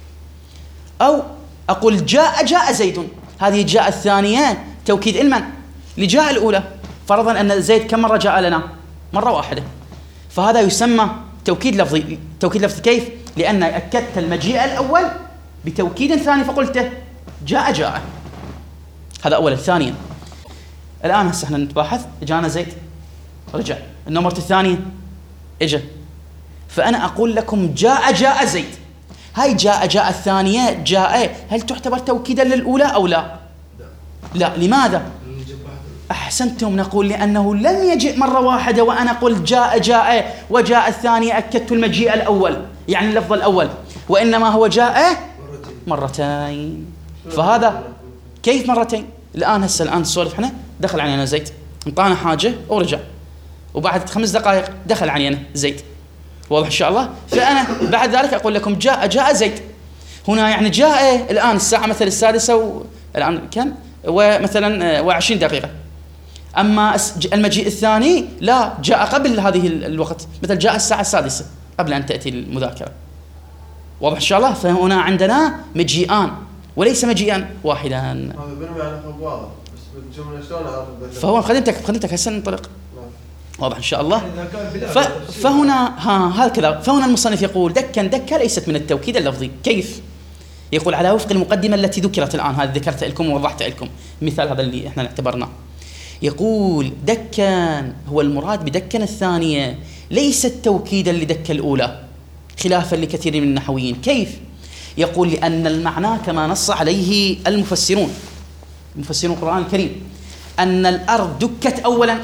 أو أقول جاء زيد، هذه جاء الثانية توكيد المن لجاء الأولى. فرضا أن زيد كم مرة جاء لنا؟ مرة واحدة. فهذا يسمى توكيد لفظي. توكيد لفظي كيف؟ لأن أكدت المجيء الأول بتوكيد ثاني فقلته جاء. هذا أولا. ثانيا الآن هسه احنا نتباحث، جانا زيد رجع، النمرة الثانية اجا، فأنا أقول لكم جاء زيد. هاي جاء الثانية جاء، هل تعتبر توكيدا للأولى أو لا؟ لا. لماذا؟ أحسنتم، نقول لأنه لم يجئ مرة واحدة وأنا قلت جاء وجاء الثانية أكدت المجيء الأول، يعني اللفظ الأول، وإنما هو جاء مرتين. فهذا كيف مرتين؟ الآن نسولف احنا، دخل علينا زيد، انطانا حاجة ورجع، وبعد 5 دقائق دخل علينا زيد. واضح إن شاء الله؟ فأنا بعد ذلك أقول لكم جاء زيد. هنا يعني جاء الآن الساعة مثلا 6 الآن كم؟ ومثلا 20 دقيقة. أما المجيء الثاني لا، جاء قبل هذه الوقت، مثل جاء الساعة 6 قبل أن تأتي المذاكرة. واضح إن شاء الله؟ فهنا عندنا مجيئان وليس مجيئا واحدا. هذا بالمعنى واضح، بس بالجملة شلون أعرف؟ فهو خدمتك هسه ننطلق. واضح إن شاء الله؟ فهنا هكذا. فهنا المصنف يقول دكا ليست من التوكيد اللفظي. كيف؟ يقول على وفق المقدمة التي ذكرت الآن، هذه ذكرت لكم ووضحت لكم مثال هذا اللي احنا اعتبرناه. يقول دكا هو المراد بدكا الثانية، ليست توكيدا لدكا الأولى، خلافا لكثير من النحويين. كيف؟ يقول لأن المعنى كما نص عليه المفسرون القرآن الكريم، أن الأرض دكت أولا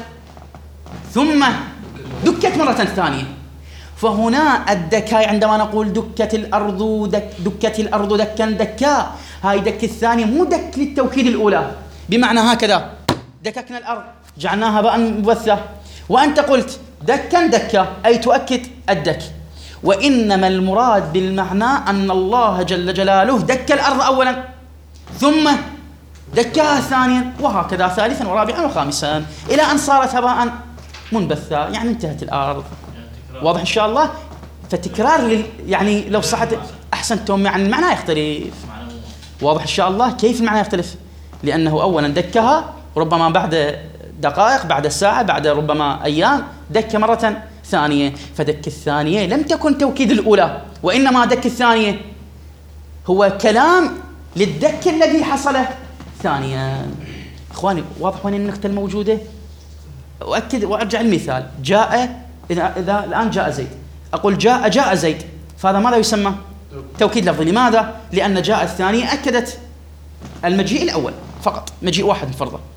ثم دكت مرة ثانية. فهنا الدكاء عندما نقول دكت الأرض دكا، هاي دك الثانية مو دك للتوكيد الأولى، بمعنى هكذا دككنا الأرض جعلناها بقى مبثة، وأنت قلت دكا أي تؤكد الدك. وإنما المراد بالمعنى أن الله جل جلاله دك الأرض أولا ثم دكاها ثانيا، وهكذا ثالثا ورابعا وخامسا إلى أن صارت هباء منبثة، يعني انتهت الأرض. واضح إن شاء الله؟ فتكرار يعني لو صحت أحسنتم، يعني المعنى يختلف. واضح إن شاء الله؟ كيف المعنى يختلف؟ لأنه أولا دكها ربما بعد دقائق، بعد ساعة، بعد ربما أيام دك مرة ثانية. فدك الثانية لم تكن توكيد الأولى، وإنما دك الثانية هو كلام للدك الذي حصل ثانيا. إخواني واضح وين النقطة الموجودة؟ أؤكد وأرجع المثال. جاء، إذا الآن جاء زيد، أقول جاء زيد، فهذا ماذا يسمى؟ توكيد لفظي. لماذا؟ لأن جاء الثانية أكدت المجيء الأول فقط، مجيء واحد فرضا.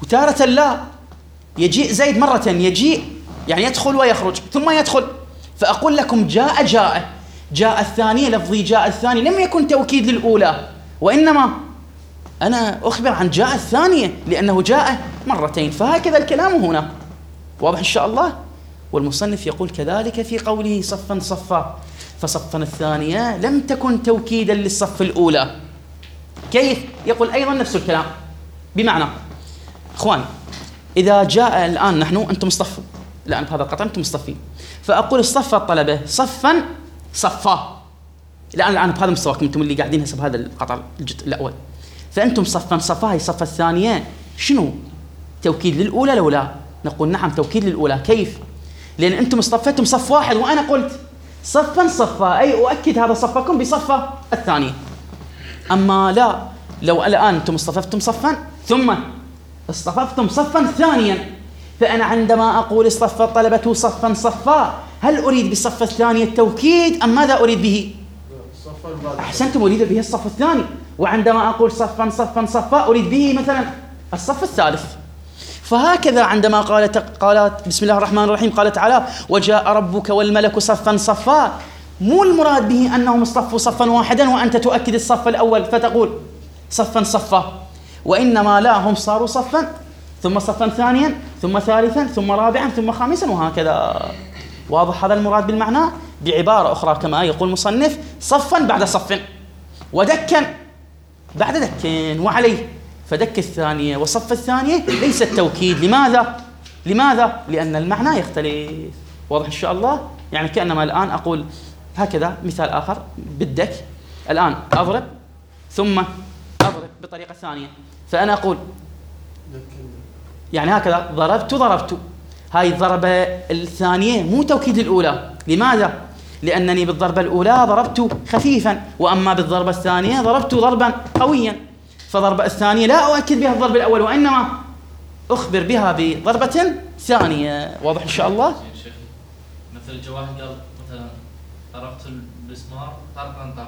وتارة لا. يجيء زيد مرة، يجيء يعني يدخل ويخرج ثم يدخل، فأقول لكم جاء الثانية، لفظي جاء الثاني لم يكن توكيد للأولى، وإنما أنا أخبر عن جاء الثانية لأنه جاء مرتين. فهكذا الكلام هنا، واضح إن شاء الله. والمصنف يقول كذلك في قوله صفا صفا، فصفا الثانية لم تكن توكيدا للصف الأولى. كيف؟ يقول أيضا نفس الكلام، بمعنى إخواني إذا جاء الآن نحن أنتم اصطفوا، الآن بهذا القطع أنتم مصطفين، فأقول اصطف الطلبة صفا صفا، الآن بهذا مستواكم أنتم اللي قاعدين هسه بهذا القطع الجزء الأول، فأنتم صفا صفا، هي صف الثانية شنو؟ توكيد للأولى لو لا؟ نقول نعم توكيد للأولى. كيف؟ لأن أنتم اصطفتم صف واحد وأنا قلت صفا صفا، أي أؤكد هذا صفكم بصفة الثانية. أما لا، لو الآن أنتم اصطفتم صفا ثم اصطفتم صفا ثانيا، فأنا عندما أقول اصطف الطلبة صفا صفا، هل أريد بالصف الثاني التوكيد أم ماذا أريد به؟ أحسنتم، أريد به الصف الثاني. وعندما أقول صفا صفا صفا أريد به مثلا الصف الثالث. فهكذا عندما قالت بسم الله الرحمن الرحيم قال تعالى وجاء ربك والملك صفا صفا، مو المراد به أنهم اصطفوا صفا واحدا وأنت تؤكد الصف الأول فتقول صفا صفا، وإنما لا، هم صاروا صفا ثم صفا ثانيا ثم ثالثا ثم رابعا ثم خامسا وهكذا. واضح هذا المراد بالمعنى؟ بعبارة أخرى كما يقول المصنف صفا بعد صف، ودكا بعد دك وعليه، فدك الثانية وصف الثانية ليس التوكيد. لماذا؟ لأن المعنى يختلف. واضح إن شاء الله؟ يعني كأنما الآن أقول هكذا مثال آخر بالدك، الآن أضرب ثم أضرب بطريقة ثانية، فأنا أقول يعني هكذا ضربت، هاي الضربة الثانية مو توكيد الأولى. لماذا؟ لأنني بالضربة الأولى ضربت خفيفا، وأما بالضربة الثانية ضربت ضربا قويا، فضربة الثانية لا أؤكد بها الضرب الأول وإنما أخبر بها بضربة ثانية. واضح إن شاء الله؟ مثل الجواهر قال مثلا ضربت المسمار طرقا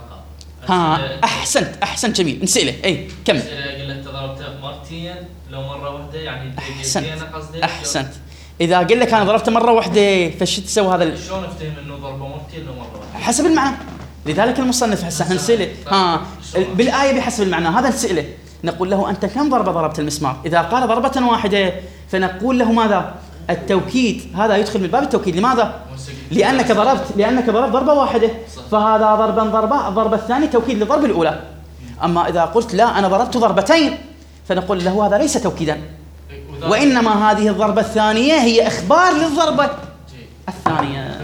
أحسنت جميل، نسأله أي كمل. قال أنت ضربته مرتين لو مرة واحدة يعني أحسنت. إذا قل لك أنا ضربته مرة واحدة فش تسوي هذا؟ شلون أفتهم إنه ضربة مرتين لو مرة واحدة؟ حسب المعنى. لذلك المصنف هسه احنا نسأله بالآية بحسب المعنى هذا نسأله، نقول له أنت كم ضربة ضربت المسمار؟ إذا قال ضربة واحدة فنقول له ماذا؟ التوكيد، هذا يدخل من باب التوكيد. لماذا؟ لأنك ضربت ضربة واحدة، فهذا ضربة، الضربة الثانية توكيد للضرب الأولى. أما إذا قلت لا أنا ضربت ضربتين فنقول له هذا ليس توكيدا، وإنما هذه الضربة الثانية هي إخبار للضربة الثانية.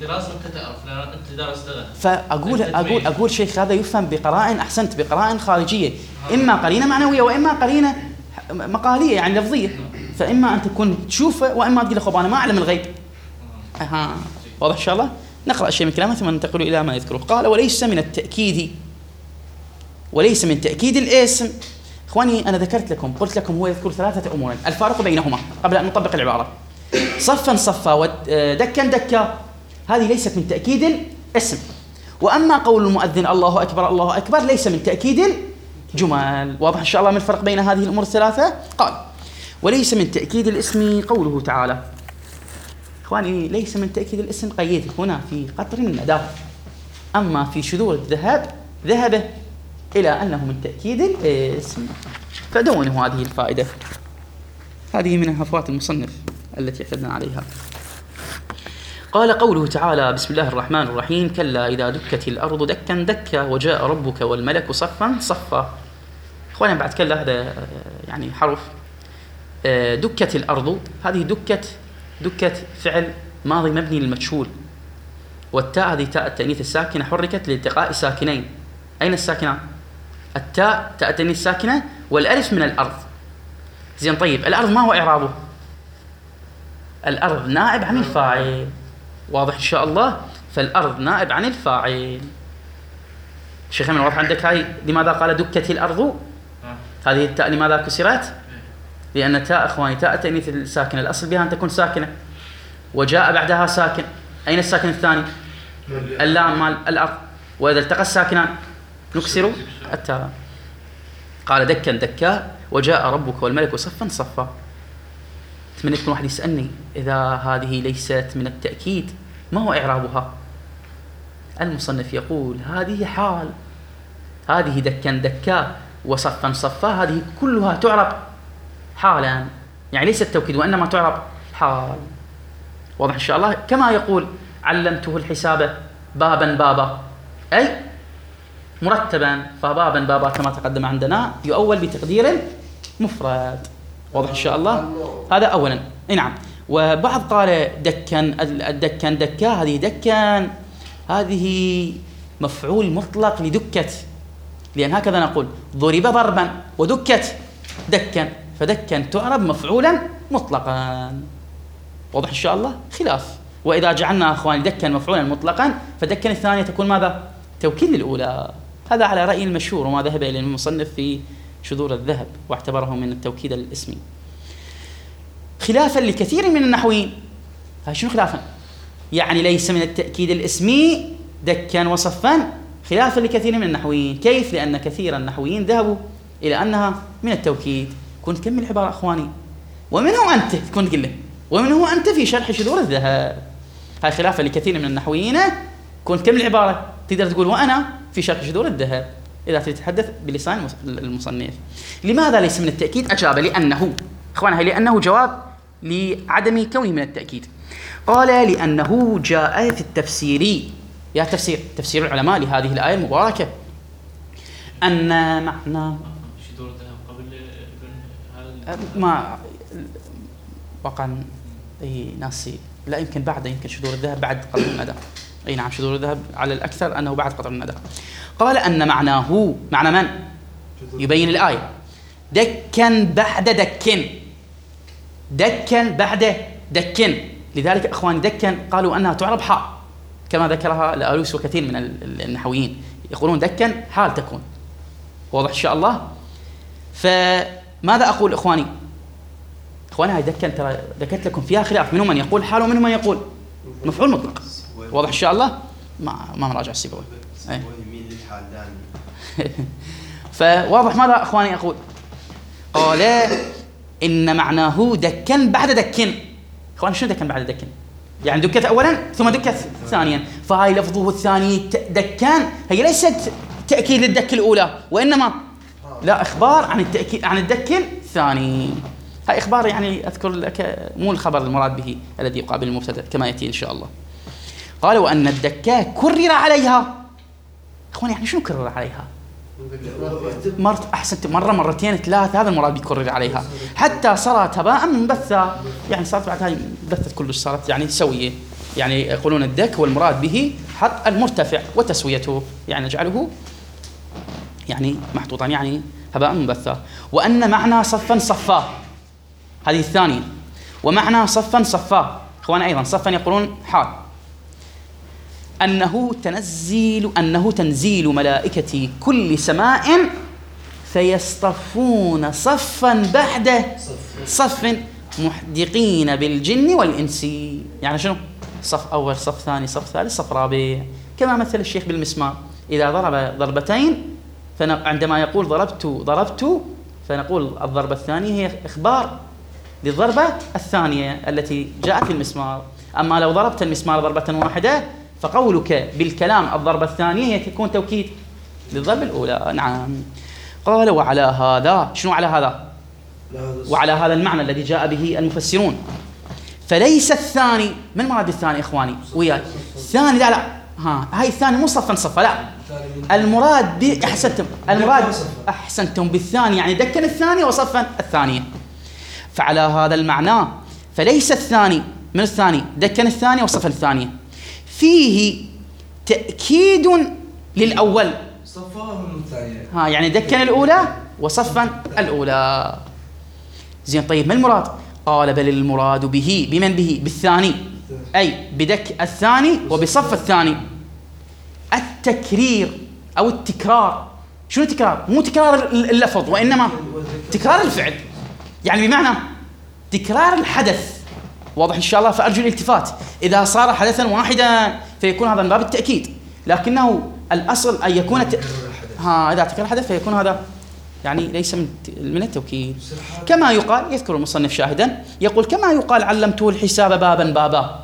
فأقول شيخ هذا يفهم بقرائن، أحسنت، بقرائن خارجية، إما قرينة معنوية وإما قرينة مقالية يعني لفظية، فإما أن تكون تشوفه وإما تقول خب أنا ما أعلم الغيب. واضح إن شاء الله؟ نقرأ شيء من كلامه ثم ننتقل إلى ما يذكره. قال وليس من تأكيد الاسم. إخواني أنا ذكرت لكم، قلت لكم هو يذكر ثلاثة أمور الفارق بينهما قبل أن نطبق العبارة. صفا صفا ودكا دكا، هذه ليست من تأكيد الاسم. وأما قول المؤذن الله أكبر الله أكبر ليس من تأكيد الجمل. واضح إن شاء الله من الفرق بين هذه الأمور الثلاثة؟ قال وليس من تأكيد الاسم قوله تعالى. إخواني ليس من تأكيد الاسم قيد هنا في قطر الندى، أما في شذور الذهب ذهب إلى أنه من تأكيد الاسم، فدونوا هذه الفائدة، هذه من هفوات المصنف التي اعتدنا عليها. قال قوله تعالى بسم الله الرحمن الرحيم كلا إذا دكت الأرض دكا دكا وجاء ربك والملك صفا صفا. إخوانا بعد كلا هذا يعني حرف دكت الأرض، هذه دكت فعل ماضي مبني للمجهول، والتاء هذه تاء التأنيث الساكنة حركت لالتقاء ساكنين. أين الساكنان؟ التاء تاء التأنيث الساكنة والألف من الأرض. زين طيب الأرض ما هو إعرابه؟ الأرض نائب عن الفاعل. واضح إن شاء الله؟ فالأرض نائب عن الفاعل. شيخ من واضح عندك هاي لماذا قال دكت الأرض؟ هذه التاء لماذا كسرت؟ لأن تاء إخواني تاء التأنيث الساكنة الأصل بها أن تكون ساكنة، وجاء بعدها ساكن. أين الساكن الثاني؟ اللام مال الأرض، وإذا التقى الساكنان نكسر التاء. قال دكا دكا وجاء ربك والملك صفا صفا. أتمنى يكون واحد يسألني إذا هذه ليست من التأكيد ما هو إعرابها؟ المصنف يقول هذه حال، هذه دكا دكا وصفا صفا هذه كلها تعرب حالا، يعني ليست توكيد وإنما تعرب حال. واضح إن شاء الله؟ كما يقول علمته الحساب بابا بابا، أي مرتبا، فبابا بابا كما تقدم عندنا يؤول بتقدير مفرد. واضح إن شاء الله؟ هذا أولا. نعم. وبعض قال دكا دكا هذه دكا هذه مفعول مطلق لدكة، لأن هكذا نقول ضرب ضربا ودكت دكا، فدكا تعرب مفعولا مطلقا. واضح إن شاء الله؟ خلاف. وإذا جعلنا أخواني دكا مفعولا مطلقا فدكا الثانية تكون ماذا؟ توكيد للأولى. هذا على رأي المشهور وما ذهب إليه المصنف في شذور الذهب واعتبره من التوكيد الاسمي، خلافا لكثير من النحويين. شنو خلافا؟ يعني ليس من التأكيد الاسمي دكا وصفا، خلافا لكثير من النحويين. كيف؟ لأن كثير النحويين ذهبوا إلى أنها من التوكيد. كنت كمل العبارة أخواني. ومنه أنت كنت قل له ومنه أنت في شرح شذور الذهب. هاي خلافا لكثير من النحويين. كنت كمل العبارة تقدر تقول وأنا في شرح شذور الذهب إذا تتحدث بلسان المصنف. لماذا ليس من التأكيد؟ أجاب لأنه أخوانها لأنه جواب لعدم كونه من التأكيد. قال لأنه جاء في التفسير، يا تفسير العلماء لهذه الآية المباركة، أن معنى شذور الذهب قبل هذا ما وقعا أي ناسي، لا يمكن بعد، يمكن شذور الذهب بعد قطر الندى. أي نعم، شذور الذهب على الأكثر أنه بعد قطر الندى. قال أن معناه معنى من؟ يبين الآية دكا بعد دكا بعد دكا. لذلك أخواني دكا قالوا أنها تعرب حال كما ذكرها الآلوسي وكثير من النحويين يقولون دكا حال تكون. واضح إن شاء الله؟ فماذا أقول إخواني؟ هاي دكا ترى ذكرت لكم فيها خلاف، منهم من يقول حال ومنهم من يقول مفعول مطلق. واضح إن شاء الله؟ ما مراجع السيبوي. فواضح ماذا أخواني أقول؟ قال إن معناه دكا بعد دكا. أخواني شنو دكا بعد دكا؟ يعني دكت أولا ثم دكت ثانيا، فهاي لفظه الثاني دكان هي ليست تأكيد للدك الأولى وإنما لا إخبار عن التأكيد عن الدك الثاني. هاي إخبار يعني أذكر لك مو الخبر المراد به الذي يقابل المبتدأ كما يأتي إن شاء الله. قال وأن الدكا كرر عليها. أخواني يعني شنو كرر عليها؟ أحسنت مرة مرتين ثلاثة، هذا المراد بيكرر عليها حتى صارت هباء منبثا، يعني صارت بعد هاي بثت كلش، صارت يعني سوية. يعني يقولون الدك والمراد به حط المرتفع وتسويته، يعني نجعله يعني محطوطا يعني هباء منبثا. وأن معنى صفا صفا هذه الثانية، ومعنى صفا صفا إخوان أيضا صفا يقولون حال، أنه تنزيل ملائكة كل سماء فيصطفون صفا بعد صف محدقين بالجن والإنس. يعني شنو؟ صف أول، صف ثاني، صف ثالث، صف رابع. كما مثل الشيخ بالمسمار إذا ضرب ضربتين، فعندما يقول ضربت فنقول الضربة الثانية هي إخبار للضربة الثانية التي جاءت في المسمار. أما لو ضربت المسمار ضربة واحدة فقولك بالكلام الضربة الثانية هي تكون توكيد للضربة الأولى. نعم. قال وعلى هذا، شنو على هذا؟ وعلى هذا المعنى الذي جاء به المفسرون، فليس الثاني، من مراد الثاني إخواني وياي؟ الثاني لا هاي الثاني مو صفا صفا، لا المراد أحسنتم بالثاني يعني دكا الثاني وصفا الثانية. فعلى هذا المعنى فليس الثاني من الثاني دكا الثاني وصفا الثانية، فيه تأكيد للأول صفاهم الثانية يعني دكا الأولى وصفا الأولى. زين طيب ما المراد؟ قال بل المراد به بمن به بالثاني، أي بدك الثاني وبصف الثاني التكرير أو التكرار. شنو التكرار؟ مو تكرار اللفظ وإنما تكرار الفعل، يعني بمعنى تكرار الحدث. واضح إن شاء الله؟ فأرجو الالتفات. إذا صار حدثا واحدا فيكون هذا من باب التأكيد، لكنه الأصل أن يكون إذا تكرر الحدث فيكون هذا يعني ليس من التوكيد. كما يقال، يذكر المصنف شاهدا يقول كما يقال علمته الحساب بابا بابا.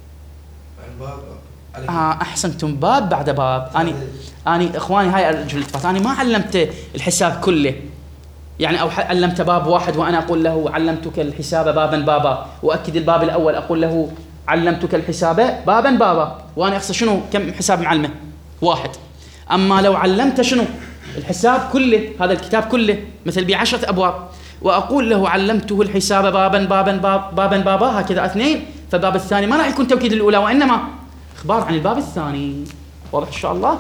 أحسنتم، باب بعد باب. أنا إخواني هاي أرجو الالتفات، أنا ما علمت الحساب كله يعني، أو علمت باب واحد وأنا أقول له علمتك الحساب بابا بابا، وأكد الباب الأول أقول له علمتك الحساب بابا بابا، وأنا أقصد شنو كم حساب معلمة؟ واحد. أما لو علمت شنو الحساب كله، هذا الكتاب كله مثل ب10 أبواب، وأقول له علمته الحساب بابا بابا هكذا 2، فالباب الثاني ما راح يكون توكيد الأولى، وإنما إخبار عن الباب الثاني. واضح إن شاء الله؟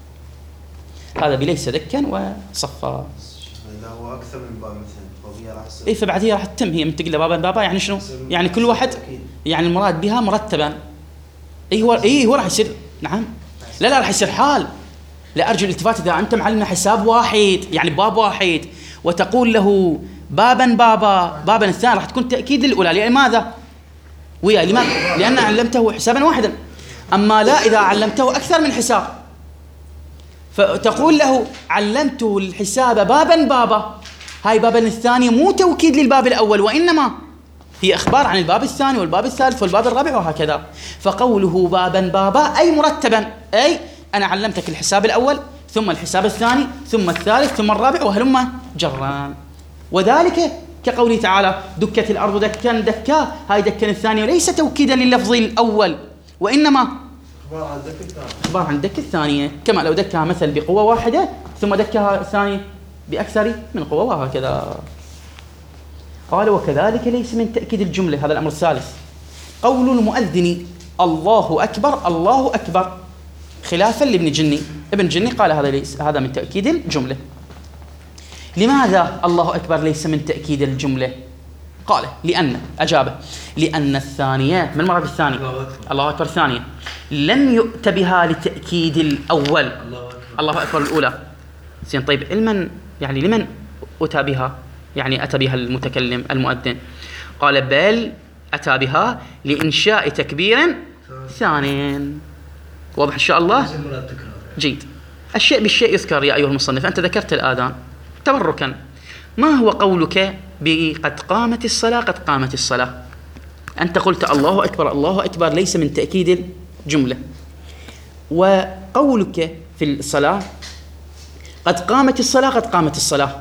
هذا بليس دكا وصفا. إذا هو أكثر من باب مثلا فهي راح تصير. إيه، فبعديها راح تتم، هي منتقلة بابا بابا يعني شنو؟ يعني كل واحد يعني المراد بها مرتبا. هو راح يصير. نعم. لا راح يصير حال. لا أرجو الالتفات، إذا أنت معلم حساب واحد يعني باب واحد وتقول له بابا الثاني راح تكون تأكيد للأولى. لماذا؟ لماذا؟ لأن علمته حسابا واحدا. أما لا، إذا علمته أكثر من حساب فتقول له علمته الحساب بابا، هاي بابا الثاني مو توكيد للباب الأول، وإنما هي إخبار عن الباب الثاني والباب الثالث والباب الرابع وهكذا. فقوله بابا أي مرتبا، أي أنا علمتك الحساب الأول ثم الحساب الثاني ثم الثالث ثم الرابع وهلم جران. وذلك كقوله تعالى دكت الأرض دكا دكا، هاي دكا الثانية وليس توكيدا لللفظ الأول، وإنما إخبار عن الدكة الثانية، كما لو دكها مثل بقوة واحدة ثم دكها الثانية بأكثر من قوة وهكذا. قال وكذلك ليس من تأكيد الجملة. هذا الأمر الثالث، قول المؤذن الله أكبر الله أكبر، خلافا لابن جني. ابن جني قال هذا من تأكيد الجملة. لماذا الله أكبر ليس من تأكيد الجملة؟ قال لأن الثانية، من المراد بالثاني؟ الله أكبر الثانية لم يؤت بها لتأكيد الأول. الله أكبر الأولى. زين، طيب يعني لمن أتى بها؟ يعني أتى بها المتكلم المؤذن. قال بل أتى بها لإنشاء تكبير ثاني. واضح إن شاء الله؟ جيد. الشيء بالشيء يذكر يا أيها المصنف. أنت ذكرت الآذان تبركا، ما هو قولك بقد قامت الصلاة قد قامت الصلاة؟ أنت قلت الله أكبر الله أكبر ليس من تأكيد الجملة، وقولك في الصلاة قد قامت الصلاة قد قامت الصلاة،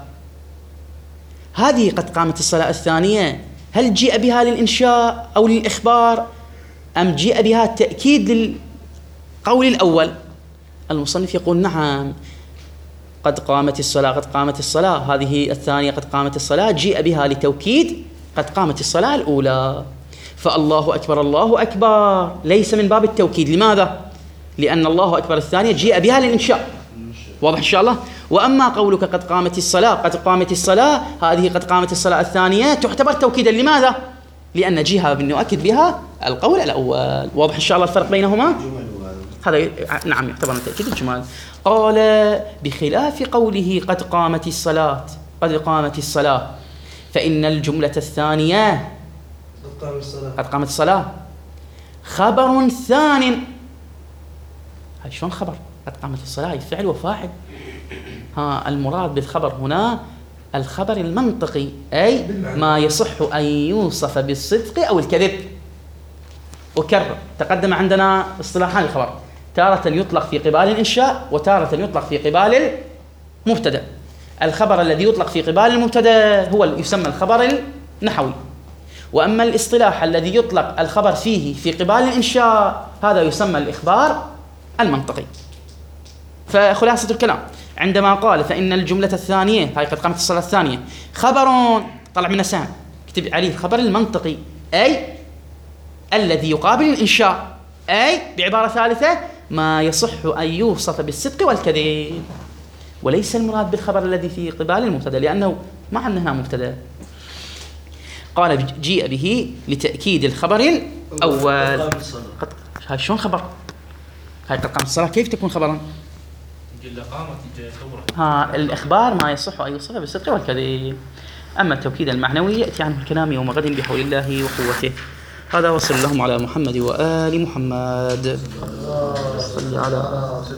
هذه قد قامت الصلاة الثانية هل جيء بها للإنشاء أو للإخبار أم جيء بها تأكيد للقول الأول؟ المصنف يقول نعم، قد قامت الصلاة قد قامت الصلاة، هذه الثانية قد قامت الصلاة جيء بها لتوكيد قد قامت الصلاة الأولى. فالله أكبر الله أكبر ليس من باب التوكيد. لماذا؟ لأن الله أكبر الثانية جيء بها للإنشاء. واضح إن شاء الله؟ وأما قولك قد قامت الصلاة قد قامت الصلاة، هذه قد قامت الصلاة الثانية تعتبر توكيدا. لماذا؟ لأن جهة نؤكد بها القول الأول. واضح إن شاء الله الفرق بينهما؟ هذا نعم يعتبر تأكيد الجمال. قال بخلاف قوله قد قامت الصلاة قد قامت الصلاة، فإن الجملة الثانية قد قامت الصلاة خبر ثان. هاي شلون خبر؟ قد قامت الصلاة فعل وفاعل. المراد بالخبر هنا الخبر المنطقي، أي ما يصح أن يوصف بالصدق أو الكذب. وكرر تقدم عندنا اصطلاحان الخبر، تارة يطلق في قبال الإنشاء وتارة يطلق في قبال المبتدأ. الخبر الذي يطلق في قبال المبتدأ هو يسمى الخبر النحوي، وأما الاصطلاح الذي يطلق الخبر فيه في قبال الإنشاء هذا يسمى الإخبار المنطقي. فخلاصة الكلام عندما قال فإن الجملة الثانية هاي قد قامت الصلاة الثانية خبر، طلع من سام كتب عليه الخبر المنطقي، أي الذي يقابل الإنشاء، أي بعبارة ثالثة ما يصح أن يوصف بالصدق والكذب، وليس المراد بالخبر الذي في قبال المبتدأ لأنه ما عندنا هنا مبتدأ. قال جيء به لتأكيد الخبر الأول. هاي شلون خبر؟ هاي قد قامت الصلاة كيف تكون خبرا؟ الإخبار ما يصح أن يوصف بالصدق والكذب. أما التوكيد المعنوي يأتي عنه الكلام يوم غد بحول الله وقوته. هذا وصل اللهم على محمد وآل محمد. صل على